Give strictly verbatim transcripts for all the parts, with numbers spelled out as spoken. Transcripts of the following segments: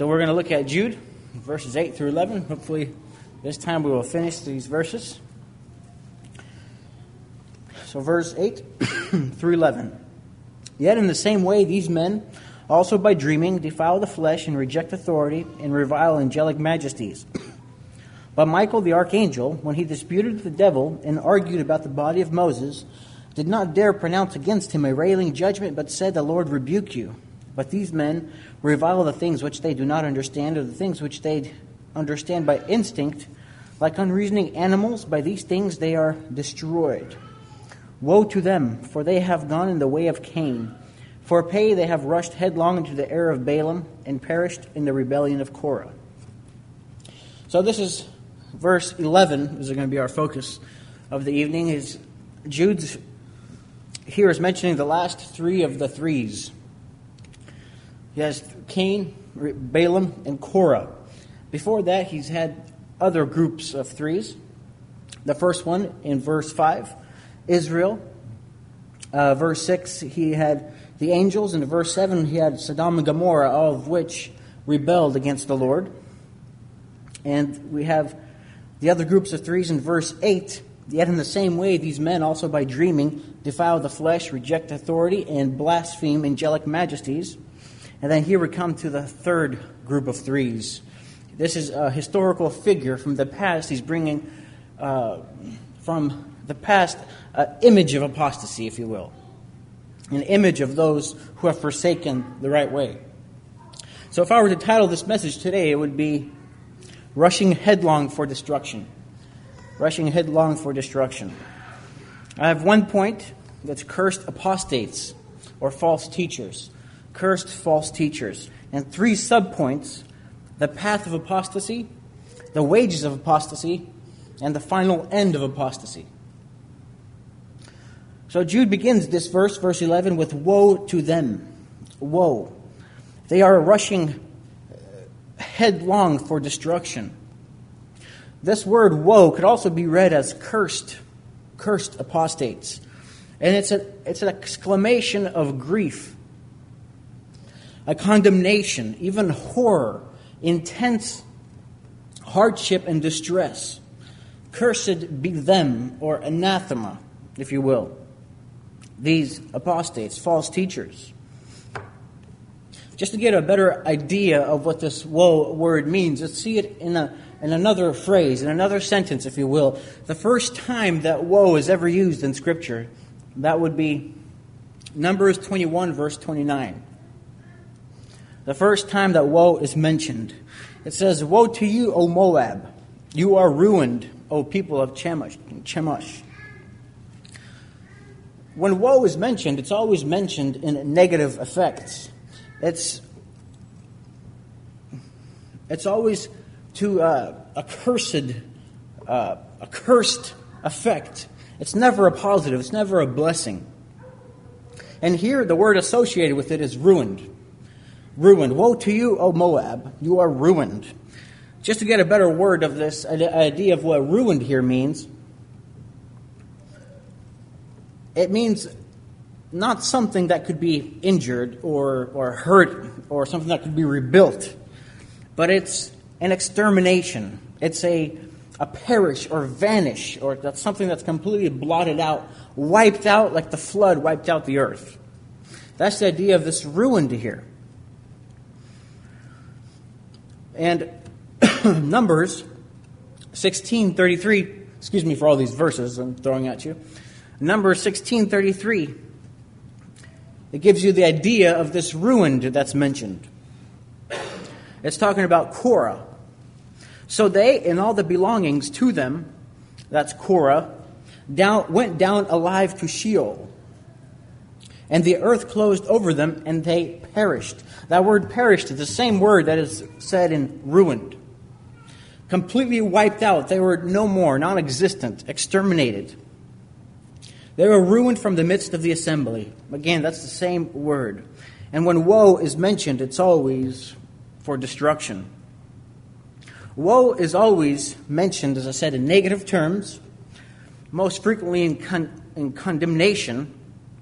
So we're going to look at Jude, verses eight through eleven. Hopefully this time we will finish these verses. So verse eight through eleven. Yet in the same way these men, also by dreaming, defile the flesh and reject authority and revile angelic majesties. But Michael the archangel, when he disputed with the devil and argued about the body of Moses, did not dare pronounce against him a railing judgment, but said, "The Lord rebuke you." But these men revile the things which they do not understand, or the things which they understand by instinct. Like unreasoning animals, by these things they are destroyed. Woe to them, for they have gone in the way of Cain. For pay they have rushed headlong into the error of Balaam and perished in the rebellion of Korah. So this is verse eleven, is going to be our focus of the evening. Is Jude's here is mentioning the last three of the threes. He has Cain, Balaam, and Korah. Before that, he's had other groups of threes. The first one in verse five, Israel. Uh, verse six, he had the angels. And in verse seven, he had Sodom and Gomorrah, all of which rebelled against the Lord. And we have the other groups of threes in verse eight. Yet in the same way, these men also by dreaming defile the flesh, reject authority, and blaspheme angelic majesties. And then here we come to the third group of threes. This is a historical figure from the past. He's bringing uh, from the past an image of apostasy, if you will. An image of those who have forsaken the right way. So if I were to title this message today, it would be Rushing Headlong for Destruction. Rushing headlong for destruction. I have one point that's cursed apostates or false teachers. Cursed false teachers. And three subpoints: the path of apostasy, the wages of apostasy, and the final end of apostasy. So Jude begins this verse, verse eleven, with woe to them. Woe. They are rushing headlong for destruction. This word woe could also be read as cursed, cursed apostates. And it's a it's an exclamation of grief, a condemnation, even horror, intense hardship and distress. Cursed be them, or anathema, if you will. These apostates, false teachers. Just to get a better idea of what this woe word means, let's see it in a in another phrase, in another sentence, if you will. The first time that woe is ever used in Scripture, that would be Numbers twenty-one, verse twenty-nine. The first time that woe is mentioned. It says, "Woe to you, O Moab! You are ruined, O people of Chemosh." Chemosh. When woe is mentioned, it's always mentioned in negative effects. It's it's always to uh, a cursed, uh, a cursed effect. It's never a positive. It's never a blessing. And here, the word associated with it is ruined. Ruined. Woe to you, O Moab! You are ruined. Just to get a better word of this idea of what ruined here means, it means not something that could be injured or, or hurt or something that could be rebuilt, but it's an extermination. It's a, a perish or vanish, or that's something that's completely blotted out, wiped out like the flood wiped out the earth. That's the idea of this ruined here. And Numbers sixteen thirty-three, excuse me for all these verses I'm throwing at you. Numbers sixteen thirty-three, it gives you the idea of this ruined that's mentioned. It's talking about Korah. So they and all the belongings to them, that's Korah, down, went down alive to Sheol. And the earth closed over them, and they perished. That word perished is the same word that is said in ruined. Completely wiped out. They were no more, non-existent, exterminated. They were ruined from the midst of the assembly. Again, that's the same word. And when woe is mentioned, it's always for destruction. Woe is always mentioned, as I said, in negative terms, most frequently in, con- in condemnation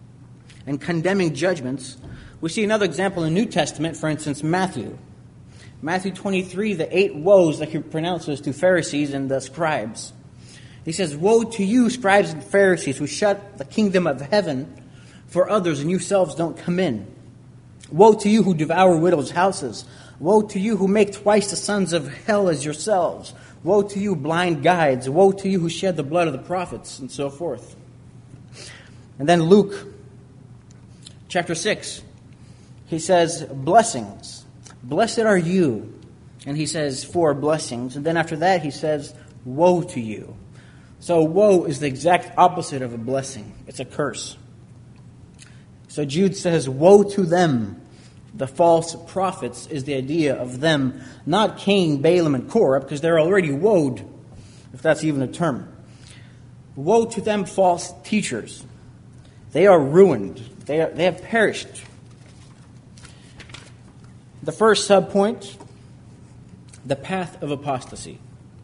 and condemning judgments. We see another example in the New Testament, for instance, Matthew. Matthew twenty-three, the eight woes that he pronounces to Pharisees and the scribes. He says, "Woe to you, scribes and Pharisees, who shut the kingdom of heaven for others and yourselves don't come in. Woe to you who devour widows' houses. Woe to you who make twice the sons of hell as yourselves. Woe to you, blind guides. Woe to you who shed the blood of the prophets," and so forth. And then Luke chapter six, he says, "Blessings. Blessed are you." And he says, "Four blessings." And then after that, he says, "Woe to you." So woe is the exact opposite of a blessing. It's a curse. So Jude says, "Woe to them." The false prophets is the idea of them, not Cain, Balaam, and Korah, because they're already woed, if that's even a term. Woe to them, false teachers. They are ruined. They, are, they have perished. The first subpoint, the path of apostasy.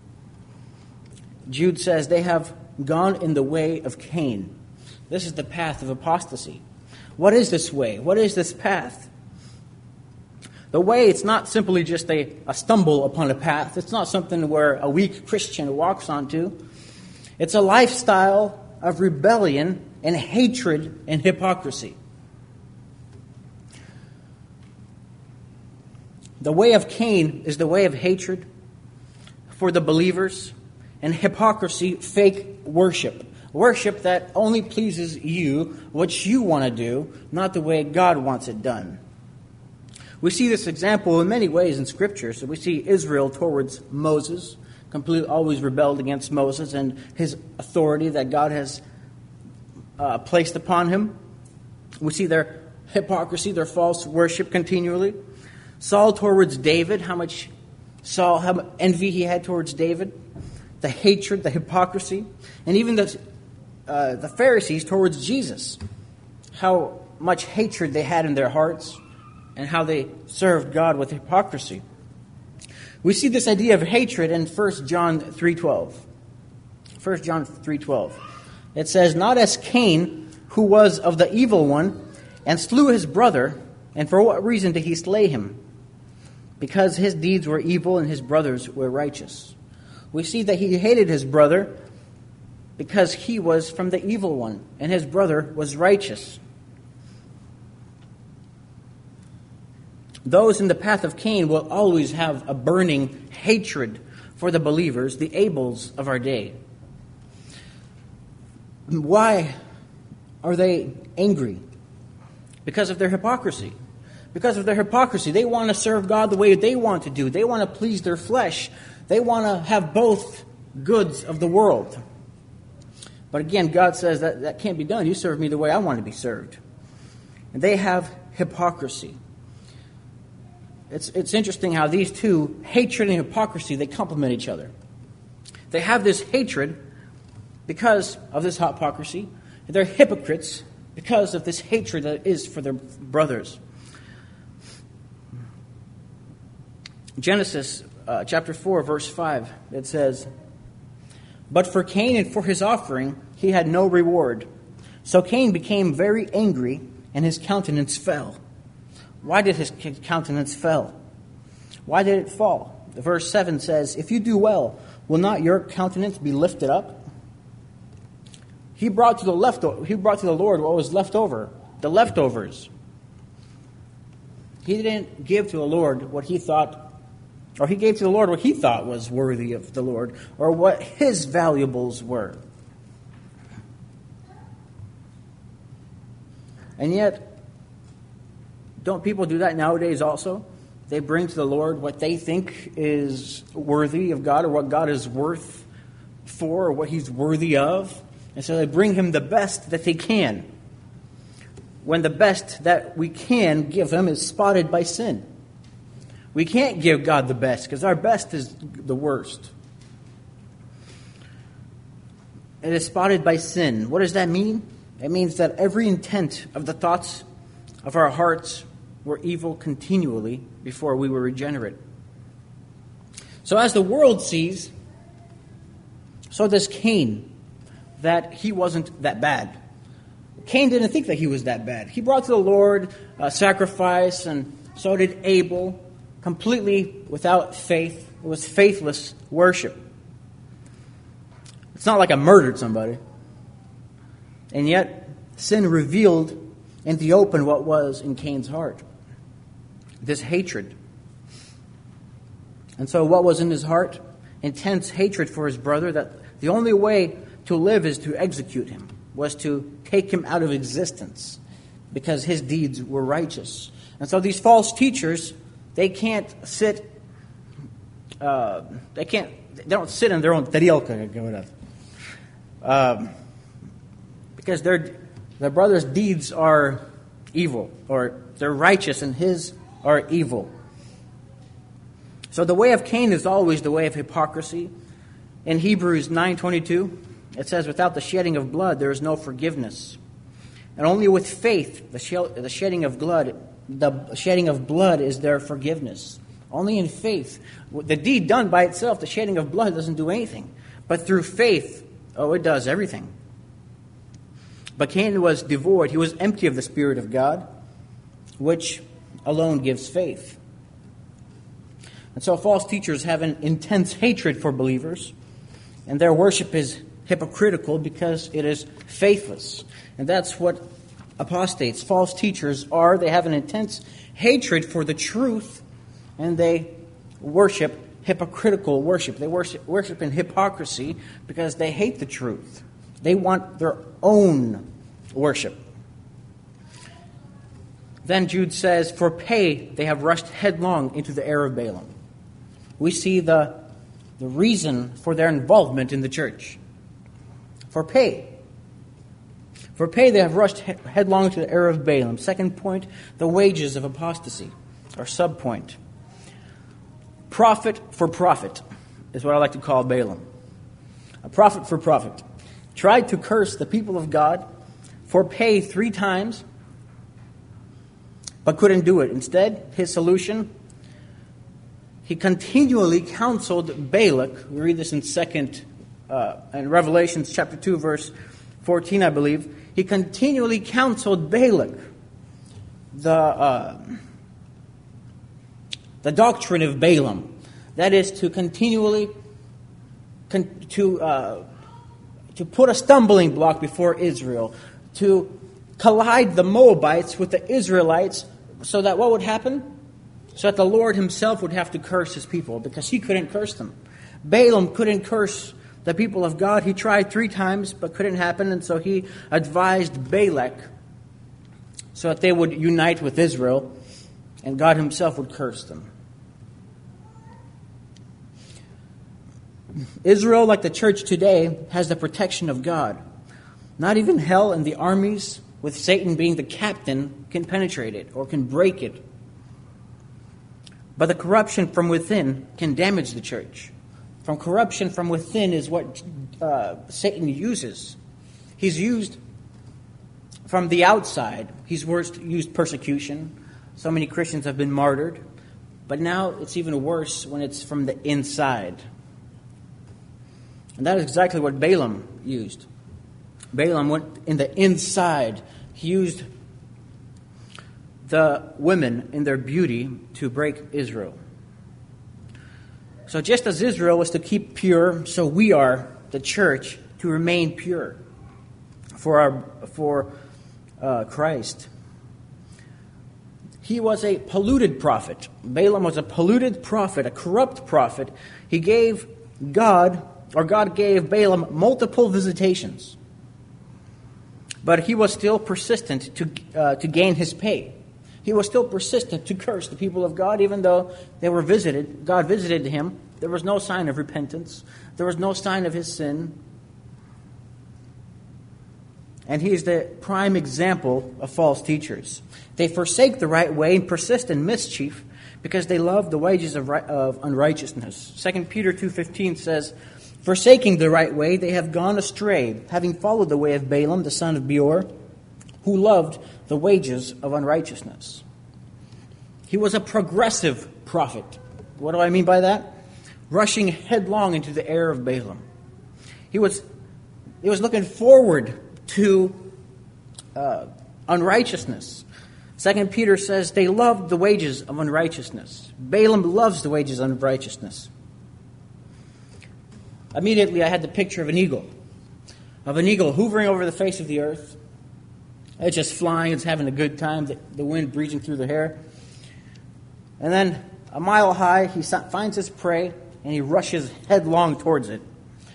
Jude says they have gone in the way of Cain. This is the path of apostasy. What is this way? What is this path? The way, it's not simply just a, a stumble upon a path. It's not something where a weak Christian walks onto. It's a lifestyle of rebellion and hatred and hypocrisy. The way of Cain is the way of hatred for the believers, and hypocrisy, fake worship. Worship that only pleases you, what you want to do, not the way God wants it done. We see this example in many ways in Scripture. So we see Israel towards Moses, completely always rebelled against Moses and his authority that God has uh, placed upon him. We see their hypocrisy, their false worship continually. Saul towards David, how much Saul, how much envy he had towards David, the hatred, the hypocrisy, and even the uh, the Pharisees towards Jesus, how much hatred they had in their hearts, and how they served God with hypocrisy. We see this idea of hatred in First John three twelve. First John three twelve. It says, "Not as Cain, who was of the evil one, and slew his brother. And for what reason did he slay him? Because his deeds were evil and his brothers were righteous." We see that he hated his brother because he was from the evil one, and his brother was righteous. Those in the path of Cain will always have a burning hatred for the believers, the Abels of our day. Why are they angry? Because of their hypocrisy. Because of their hypocrisy. They want to serve God the way they want to do. They want to please their flesh. They want to have both goods of the world. But again, God says that that can't be done. You serve me the way I want to be served. And they have hypocrisy. It's, it's interesting how these two, hatred and hypocrisy, they complement each other. They have this hatred because of this hypocrisy. They're hypocrites because of this hatred that is for their brothers. Genesis uh, chapter four, verse five, it says, "But for Cain and for his offering he had no reward. So Cain became very angry, and his countenance fell." Why did his countenance fall? Why did it fall? Verse seven says, "If you do well, will not your countenance be lifted up?" He brought to the left. He brought to the Lord what was left over, the leftovers. He didn't give to the Lord what he thought, or he gave to the Lord what he thought was worthy of the Lord, or what his valuables were. And yet, don't people do that nowadays also? They bring to the Lord what they think is worthy of God, or what God is worth for, or what he's worthy of. And so they bring him the best that they can, when the best that we can give him is spotted by sin. We can't give God the best, because our best is the worst. It is spotted by sin. What does that mean? It means that every intent of the thoughts of our hearts were evil continually before we were regenerate. So as the world sees, so does Cain, that he wasn't that bad. Cain didn't think that he was that bad. He brought to the Lord a sacrifice, and so did Abel. completely without faith. It was faithless worship. It's not like I murdered somebody. And yet, sin revealed in the open what was in Cain's heart. This hatred. And so what was in his heart? Intense hatred for his brother, that the only way to live is to execute him, was to take him out of existence, because his deeds were righteous. And so these false teachers, they can't sit, uh, they can't, they don't sit in their own tarelka, um, because their their brother's deeds are evil, or they're righteous and his are evil. So the way of Cain is always the way of hypocrisy. In Hebrews nine twenty-two, it says, without the shedding of blood, there is no forgiveness. And only with faith, the, sh- the shedding of blood, the shedding of blood is their forgiveness. Only in faith. The deed done by itself, the shedding of blood, doesn't do anything. But through faith, oh, it does everything. But Cain was devoid. He was empty of the Spirit of God, which alone gives faith. And so false teachers have an intense hatred for believers, and their worship is hypocritical because it is faithless. And that's what apostates, false teachers are. They have an intense hatred for the truth, and they worship hypocritical worship. They worship, worship in hypocrisy because they hate the truth. They want their own worship. Then Jude says, for pay they have rushed headlong into the error of Balaam. We see the, the reason for their involvement in the church. For pay. For pay they have rushed he- headlong to the error of Balaam. Second point, the wages of apostasy, or sub-point. Profit for profit is what I like to call Balaam. A prophet for profit. Tried to curse the people of God for pay three times, but couldn't do it. Instead, his solution, he continually counseled Balak. We read this in second, uh, in Revelations chapter two, verse fourteen, I believe. He continually counseled Balak the uh, the doctrine of Balaam. That is to continually con- to uh, to put a stumbling block before Israel, to collide the Moabites with the Israelites, so that what would happen? So that the Lord himself would have to curse his people, because he couldn't curse them. Balaam couldn't curse the people of God. He tried three times, but couldn't happen, and so he advised Balak so that they would unite with Israel, and God himself would curse them. Israel, like the church today, has the protection of God. Not even hell and the armies, with Satan being the captain, can penetrate it or can break it. But the corruption from within can damage the church. From corruption from within is what uh, Satan uses. He's used from the outside. He's used persecution. So many Christians have been martyred. But now it's even worse when it's from the inside. And that is exactly what Balaam used. Balaam went in the inside. He used the women in their beauty to break Israel. So just as Israel was to keep pure, so we are, the church, to remain pure for our for uh, Christ. He was a polluted prophet. Balaam was a polluted prophet, a corrupt prophet. He gave God, or God gave Balaam multiple visitations. But he was still persistent to uh, to gain his pay. He was still persistent to curse the people of God, even though they were visited. God visited him. There was no sign of repentance. There was no sign of his sin. And he is the prime example of false teachers. They forsake the right way and persist in mischief because they love the wages of, right, of unrighteousness. Second Peter two fifteen says, forsaking the right way, they have gone astray, having followed the way of Balaam, the son of Beor, who loved the wages of unrighteousness. He was a progressive prophet. What do I mean by that? Rushing headlong into the error of Balaam. He was, he was looking forward to uh, unrighteousness. Second Peter says they loved the wages of unrighteousness. Balaam loves the wages of unrighteousness. Immediately I had the picture of an eagle. Of an eagle hovering over the face of the earth. It's just flying, it's having a good time, the, the wind breezing through the hair. And then a mile high, he finds his prey and he rushes headlong towards it.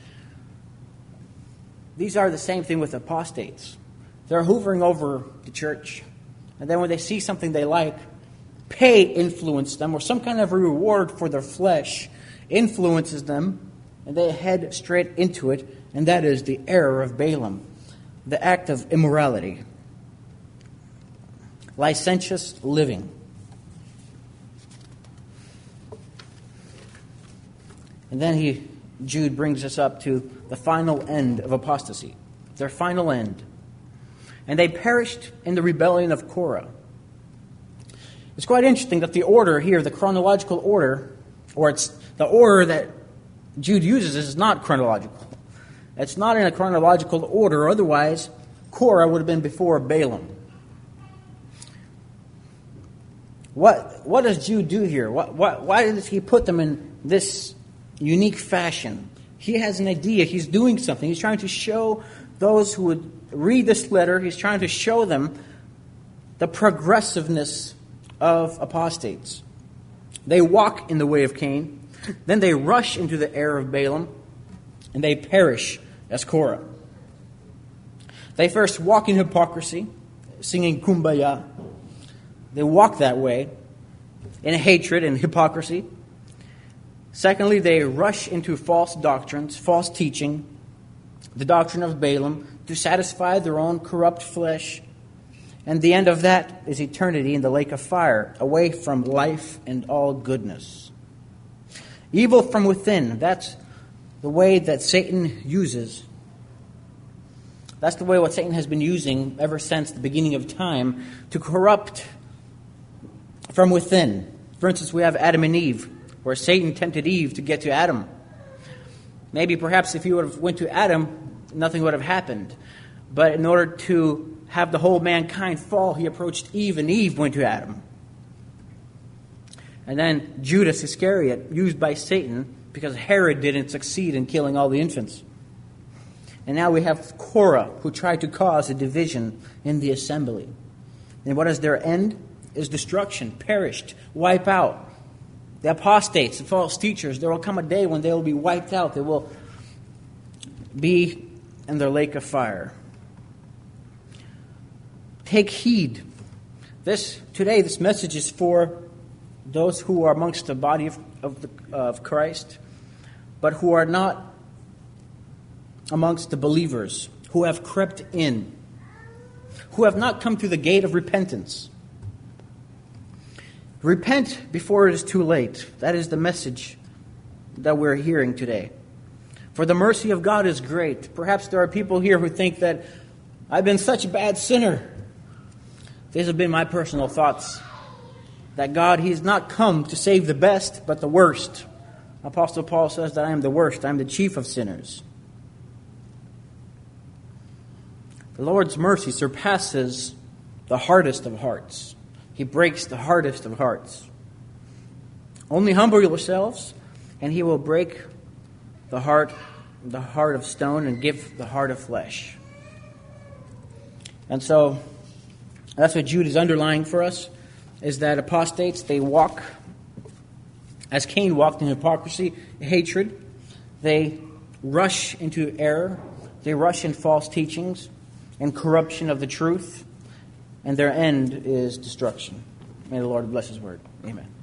These are the same thing with apostates. They're hovering over the church. And then when they see something they like, pay influence them, or some kind of reward for their flesh influences them, and they head straight into it, and that is the error of Balaam, the act of immorality, licentious living. And then he, Jude brings us up to the final end of apostasy, their final end. And they perished in the rebellion of Korah. It's quite interesting that the order here, the chronological order, or it's the order that Jude uses is not chronological. It's not in a chronological order, otherwise Korah would have been before Balaam. What, what does Jude do here? What, what, why does he put them in this unique fashion? He has an idea. He's doing something. He's trying to show those who would read this letter, he's trying to show them the progressiveness of apostates. They walk in the way of Cain, then they rush into the error of Balaam, and they perish as Korah. They first walk in hypocrisy, singing Kumbaya. They walk that way in hatred and hypocrisy. Secondly, they rush into false doctrines, false teaching, the doctrine of Balaam, to satisfy their own corrupt flesh. And the end of that is eternity in the lake of fire, away from life and all goodness. Evil from within, that's the way that Satan uses. That's the way what Satan has been using ever since the beginning of time to corrupt from within. For instance, we have Adam and Eve, where Satan tempted Eve to get to Adam. Maybe perhaps if he would have went to Adam, nothing would have happened. But in order to have the whole mankind fall, he approached Eve, and Eve went to Adam. And then Judas Iscariot, used by Satan, because Herod didn't succeed in killing all the infants. And now we have Korah, who tried to cause a division in the assembly. And what is their end? Is destruction, perished, wipe out. The apostates, the false teachers, there will come a day when they will be wiped out. They will be in their lake of fire. Take heed. This today, this message is for those who are amongst the body of, of, the, of Christ, but who are not amongst the believers, who have crept in, who have not come to the gate of repentance. Repent before it is too late. That is the message that we're hearing today. For the mercy of God is great. Perhaps there are people here who think that I've been such a bad sinner. These have been my personal thoughts. That God, He has not come to save the best, but the worst. Apostle Paul says that I am the worst. I am the chief of sinners. The Lord's mercy surpasses the hardest of hearts. He breaks the hardest of hearts. Only humble yourselves, and He will break the heart, the heart of stone, and give the heart of flesh. And so, that's what Jude is underlying for us, is that apostates, they walk, as Cain walked in hypocrisy, hatred. They rush into error. They rush in false teachings and corruption of the truth. And their end is destruction. May the Lord bless His word. Amen.